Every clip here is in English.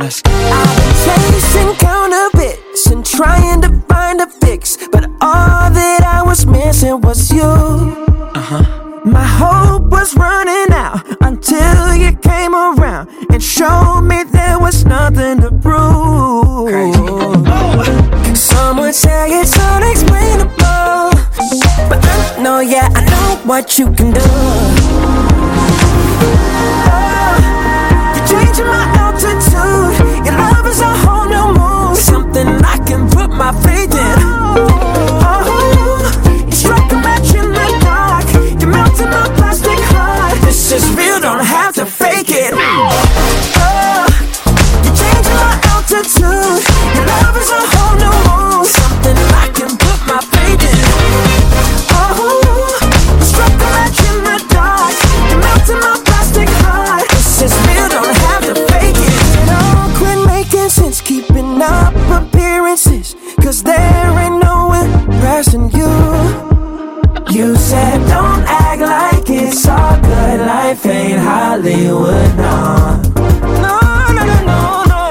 Let's go. I've been chasing counterfeits and trying to find a fix, but all that I was missing was you. My hope was running out until you came around and showed me there was nothing to prove. Some would say it's unexplainable, but I know, yeah, I know what you can do. You're changing my altitude. Your love is a whole new mood, something I can put my faith in. You strike a match in the dark. You're melting my plastic heart. This is real, don't have to fake it. You're changing my altitude. Your love is a whole new mood, something I can put my faith in. You strike a match in the dark. You're melting my plastic heart. This is real, don't have to fake it. Don't quit making sense, keeping up appearances, 'cause there ain't no impressing you. You said don't act like it's all good, life ain't Hollywood, no. No, no, no, no, no.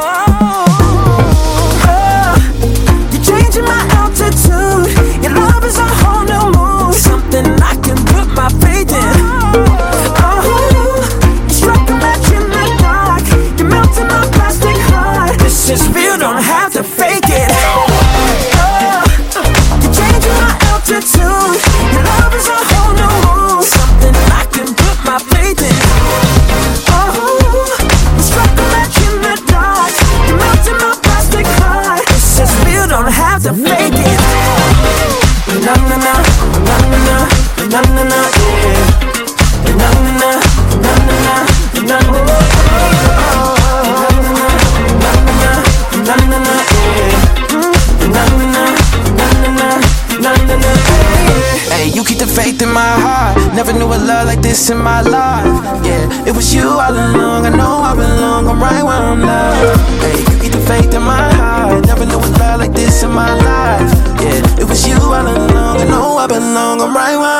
You're changing my altitude. Your love is a whole new mood, something I can put my faith in. You struck a match in the dark. You're melting my plastic heart. This is real, don't have to fake it. You're changing my altitude. Your love is a whole new mood, something I can put my faith in. You struck a match in the dark. You're melting my plastic heart. This is real, don't have to fake it. Na na na, na na na, na na na, yeah. Na na na, na na na, na na na, na na na, yeah. Na na na, na na na, na na na, yeah. Hey, you keep the faith in my heart. Never knew a love like this in my life. Yeah, it was you all along. I know I belong. I'm right where I'm loved. Hey, you keep the faith in my heart. Never knew a love like this in my life. Yeah, it was you all along. I know I belong. I'm right where